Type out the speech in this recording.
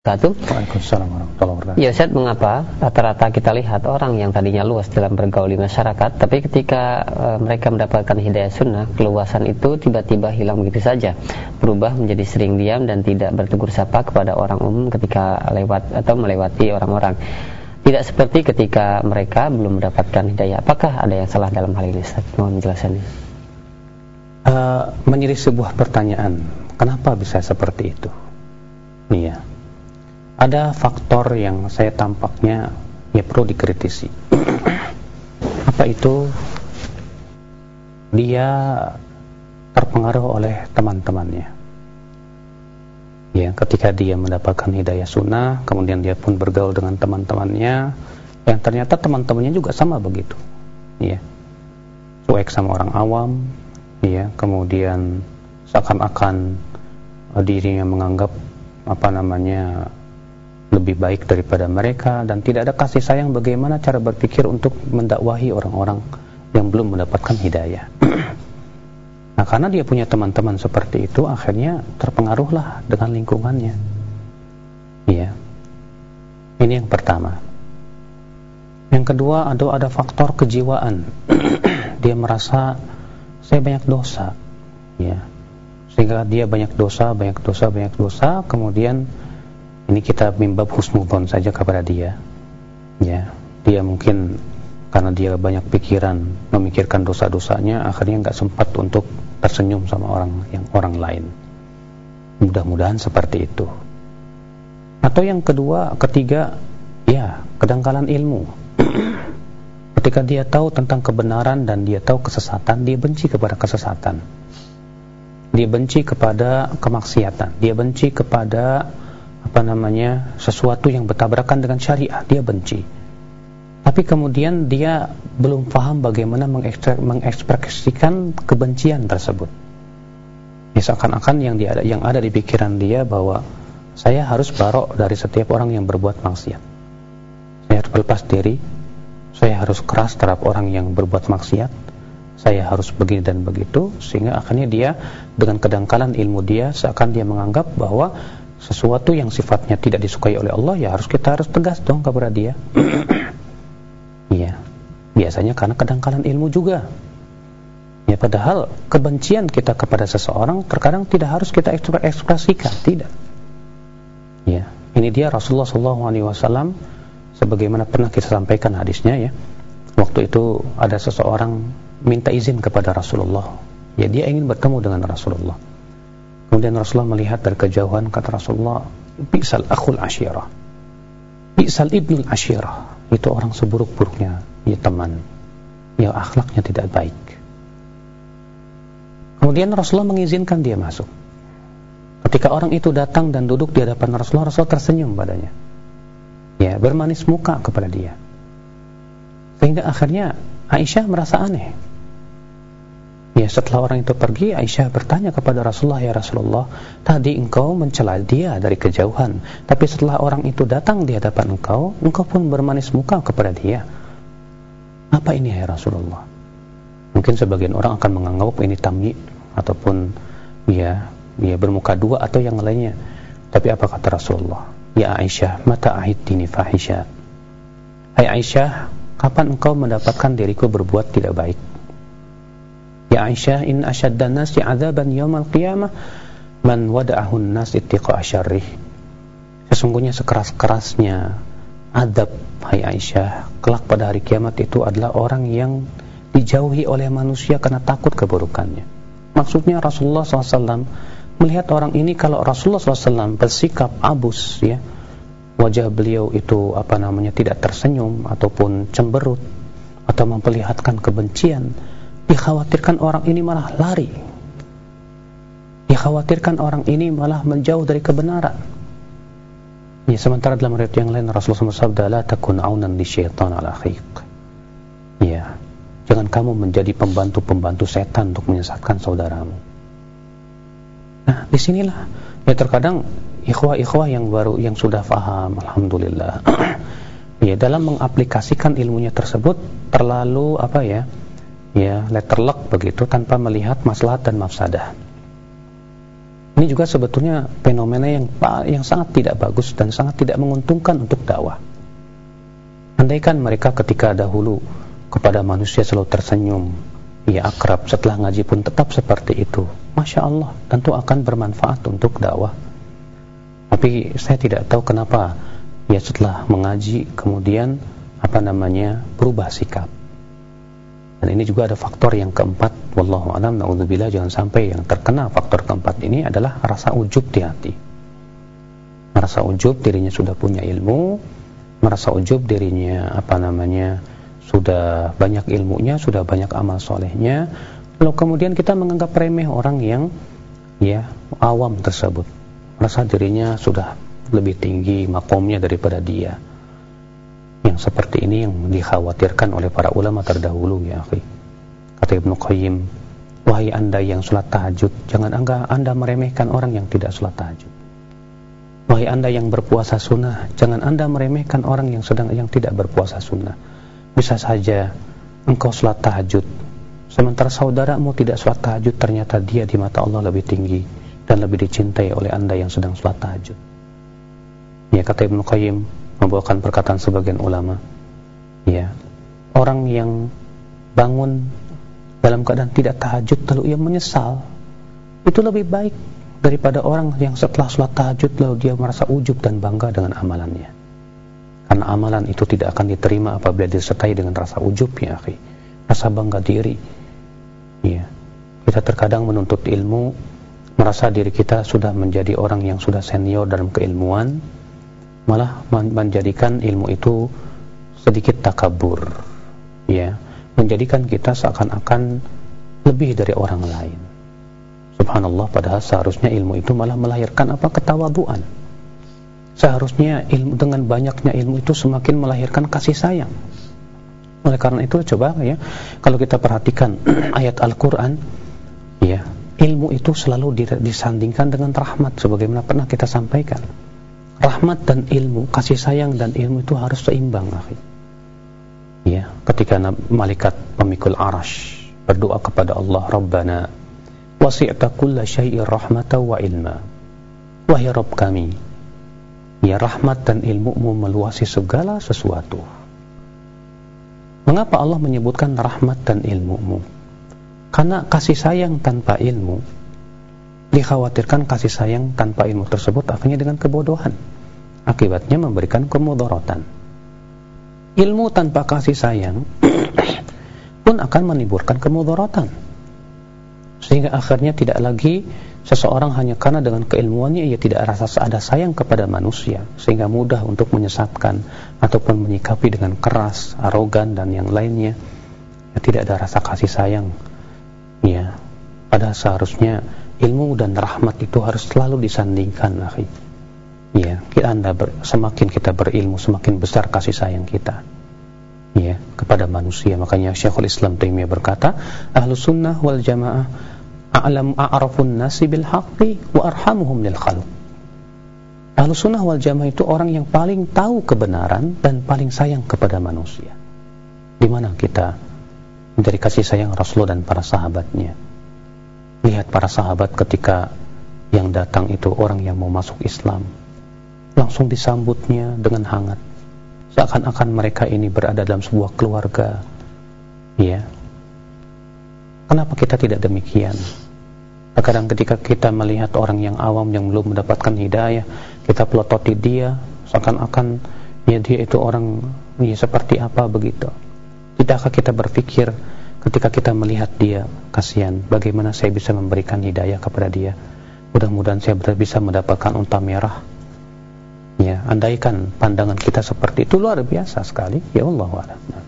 Waalaikumsalam warahmatullahi wabarakatuh. Ya Ustaz, mengapa rata-rata kita lihat orang yang tadinya luas dalam bergaul di masyarakat, tapi ketika mereka mendapatkan hidayah sunnah, keluasan itu tiba-tiba hilang begitu saja, berubah menjadi sering diam dan tidak bertegur sapa kepada orang umum ketika lewat atau melewati orang-orang. Tidak seperti ketika mereka belum mendapatkan hidayah. Apakah ada yang salah dalam hal ini, Ustaz? Mohon penjelasannya. Menjadi sebuah pertanyaan, kenapa bisa seperti itu? Iya. Ada faktor yang saya tampaknya perlu dikritisi. Apa itu? Dia terpengaruh oleh teman-temannya. Ya, ketika dia mendapatkan hidayah sunnah, kemudian dia pun bergaul dengan teman-temannya, yang ternyata teman-temannya juga sama begitu. Ya, cuek sama orang awam, ya, kemudian seakan-akan dirinya menganggap lebih baik daripada mereka, dan tidak ada kasih sayang bagaimana cara berpikir untuk mendakwahi orang-orang yang belum mendapatkan hidayah. Nah, karena dia punya teman-teman seperti itu, akhirnya terpengaruhlah dengan lingkungannya. Iya. Ini yang pertama. Yang kedua, ada faktor kejiwaan. Dia merasa saya banyak dosa. Ya. Sehingga dia banyak dosa, kemudian ini kita mimbab husnudzon saja kepada dia. Ya, dia mungkin karena dia banyak pikiran, memikirkan dosa-dosanya, akhirnya nggak sempat untuk tersenyum sama orang lain. Mudah-mudahan seperti itu. Atau yang ketiga, ya, kedangkalan ilmu. Ketika dia tahu tentang kebenaran dan dia tahu kesesatan, dia benci kepada kesesatan. Dia benci kepada kemaksiatan. Dia benci kepada sesuatu yang bertabrakan dengan syariah, dia benci. Tapi kemudian dia belum paham bagaimana mengekspresikan kebencian tersebut. Ya, seakan-akan yang ada di pikiran dia bahwa saya harus barok dari setiap orang yang berbuat maksiat. Saya harus berlepas diri, saya harus keras terhadap orang yang berbuat maksiat, saya harus begini dan begitu, sehingga akhirnya dia dengan kedangkalan ilmu dia seakan dia menganggap bahwa sesuatu yang sifatnya tidak disukai oleh Allah, ya kita harus tegas dong kepada dia. Iya, biasanya karena kedangkalan ilmu juga. Ya, padahal kebencian kita kepada seseorang terkadang tidak harus kita ekspresikan, tidak. Ya, ini dia Rasulullah SAW, sebagaimana pernah kita sampaikan hadisnya, ya. Waktu itu ada seseorang minta izin kepada Rasulullah. Ya, dia ingin bertemu dengan Rasulullah. Kemudian Rasulullah melihat dari kejauhan, kata Rasulullah, bi'sal akhul asyirah, bi'sal ibnul asyirah. Itu orang seburuk-buruknya ya teman, ya akhlaknya tidak baik. Kemudian Rasulullah mengizinkan dia masuk. Ketika orang itu datang dan duduk di hadapan Rasulullah, Rasulullah tersenyum padanya, ya, bermanis muka kepada dia. Sehingga akhirnya Aisyah merasa aneh. Ya, setelah orang itu pergi, Aisyah bertanya kepada Rasulullah, ya Rasulullah, tadi engkau mencela dia dari kejauhan, tapi setelah orang itu datang di hadapan engkau pun bermanis muka kepada dia. Apa ini, ya Rasulullah? Mungkin sebagian orang akan menganggap ini tamyi ataupun ya bermuka dua atau yang lainnya. Tapi apa kata Rasulullah? Ya Aisyah, mata ahidtini fahisha. Hai Aisyah, kapan engkau mendapatkan diriku berbuat tidak baik? Ya Aisyah, in asyaddan nasi 'adzaban yaumil qiyamah man wada'ahu an-nas ittiqa'a syarrih. Sesungguhnya sekeras-kerasnya adab, hai Aisyah, kelak pada hari kiamat itu adalah orang yang dijauhi oleh manusia karena takut keburukannya. Maksudnya Rasulullah SAW melihat orang ini, kalau Rasulullah SAW bersikap abus, ya, wajah beliau itu tidak tersenyum ataupun cemberut atau memperlihatkan kebencian, dikhawatirkan orang ini malah lari, dikhawatirkan orang ini malah menjauh dari kebenaran. Ya, sementara dalam riwayat yang lain Rasulullah SAW bersabda, la takun aunan li syaitan ala akhiq. Ya, jangan kamu menjadi pembantu-pembantu setan untuk menyesatkan saudaramu. Nah, disinilah ya terkadang ikhwah-ikhwah yang sudah faham, alhamdulillah, ya, dalam mengaplikasikan ilmunya tersebut terlalu letterlock begitu, tanpa melihat maslahat dan mafsadah. Ini juga sebetulnya fenomena yang sangat tidak bagus dan sangat tidak menguntungkan untuk dakwah. Andaikan mereka ketika dahulu kepada manusia selalu tersenyum, ia akrab, setelah ngaji pun tetap seperti itu, Masya Allah, tentu akan bermanfaat untuk dakwah. Tapi saya tidak tahu kenapa ya setelah mengaji kemudian berubah sikap. Dan ini juga ada faktor yang keempat, wallahu a'lam, naudzubillah, jangan sampai yang terkena faktor keempat ini adalah rasa ujub di hati. Merasa ujub dirinya sudah punya ilmu, merasa ujub dirinya sudah banyak ilmunya, sudah banyak amal solehnya. Lalu kemudian kita menganggap remeh orang yang awam tersebut, merasa dirinya sudah lebih tinggi makomnya daripada dia. Yang seperti ini yang dikhawatirkan oleh para ulama terdahulu, ya akhi. Kata Ibnu Qayyim, wahai anda yang sholat tahajud, jangan anda meremehkan orang yang tidak sholat tahajud. Wahai anda yang berpuasa sunnah, jangan anda meremehkan orang yang tidak berpuasa sunnah. Bisa saja engkau sholat tahajud, sementara saudaramu tidak sholat tahajud, ternyata dia di mata Allah lebih tinggi dan lebih dicintai oleh anda yang sedang sholat tahajud. Ya, kata Ibnu Qayyim, membawakan perkataan sebagian ulama, orang yang bangun dalam keadaan tidak tahajud lalu ia menyesal, itu lebih baik daripada orang yang setelah sholat tahajud lalu dia merasa ujub dan bangga dengan amalannya. Karena amalan itu tidak akan diterima apabila disertai dengan rasa ujub, ya akhi, rasa bangga diri. Kita terkadang menuntut ilmu, merasa diri kita sudah menjadi orang yang sudah senior dalam keilmuan, malah menjadikan ilmu itu sedikit takabur, menjadikan kita seakan-akan lebih dari orang lain. Subhanallah, padahal seharusnya ilmu itu malah melahirkan ketawaduan. Seharusnya ilmu, dengan banyaknya ilmu itu semakin melahirkan kasih sayang. Oleh karena itu coba kalau kita perhatikan ayat Al-Quran, ilmu itu selalu disandingkan dengan rahmat, sebagaimana pernah kita sampaikan. Rahmat dan ilmu, kasih sayang dan ilmu itu harus seimbang, akhi. Ketika malaikat pemikul arash berdoa kepada Allah, Rabbana wasi'ta kulla syai'ir rahmatan wa ilma. Wahai Rabb kami, rahmat dan ilmu-Mu meluasi segala sesuatu. Mengapa Allah menyebutkan rahmat dan ilmu-Mu? Karena kasih sayang tanpa ilmu, dikhawatirkan kasih sayang tanpa ilmu tersebut akhirnya dengan kebodohan, akibatnya memberikan kemudaratan. Ilmu tanpa kasih sayang pun akan menimbulkan kemudaratan, sehingga akhirnya tidak lagi seseorang hanya karena dengan keilmuannya ia tidak rasa ada sayang kepada manusia, sehingga mudah untuk menyesatkan ataupun menyikapi dengan keras, arogan dan yang lainnya. Tidak ada rasa kasih sayang. Padahal seharusnya ilmu dan rahmat itu harus selalu disandingkan, akhi. Semakin kita berilmu, semakin besar kasih sayang kita kepada manusia. Makanya Syekhul Islam Taimiyah berkata, Ahlus Sunnah wal Jamaah a'rafun nasi bil haqqi wa arhamuhum lil khalq. Ahlus Sunnah wal Jamaah itu orang yang paling tahu kebenaran dan paling sayang kepada manusia. Di mana kita dari kasih sayang Rasulullah dan para sahabatnya. Lihat para sahabat ketika yang datang itu orang yang mau masuk Islam, langsung disambutnya dengan hangat, seakan-akan mereka ini berada dalam sebuah keluarga. Kenapa kita tidak demikian? Terkadang ketika kita melihat orang yang awam yang belum mendapatkan hidayah, kita pelototi dia, seakan-akan dia itu orang seperti apa begitu. Tidakkah kita berpikir ketika kita melihat dia, kasihan, bagaimana saya bisa memberikan hidayah kepada dia? Mudah-mudahan saya bisa mendapatkan unta merah. Andaikan pandangan kita seperti itu, luar biasa sekali. Ya Allah.